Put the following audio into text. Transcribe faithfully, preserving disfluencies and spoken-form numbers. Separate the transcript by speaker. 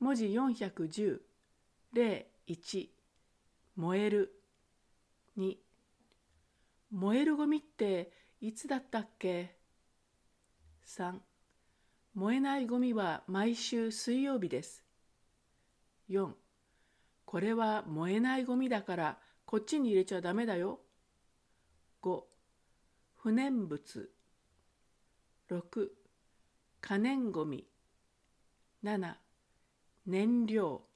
Speaker 1: 文字よんひゃくじゅう、例いち、燃える。に、燃えるゴミっていつだったっけ？さん、燃えないゴミは毎週水曜日です。よん、これは燃えないゴミだからこっちに入れちゃダメだよ。ご、不燃物。ろく、可燃ゴミ。なな、燃料。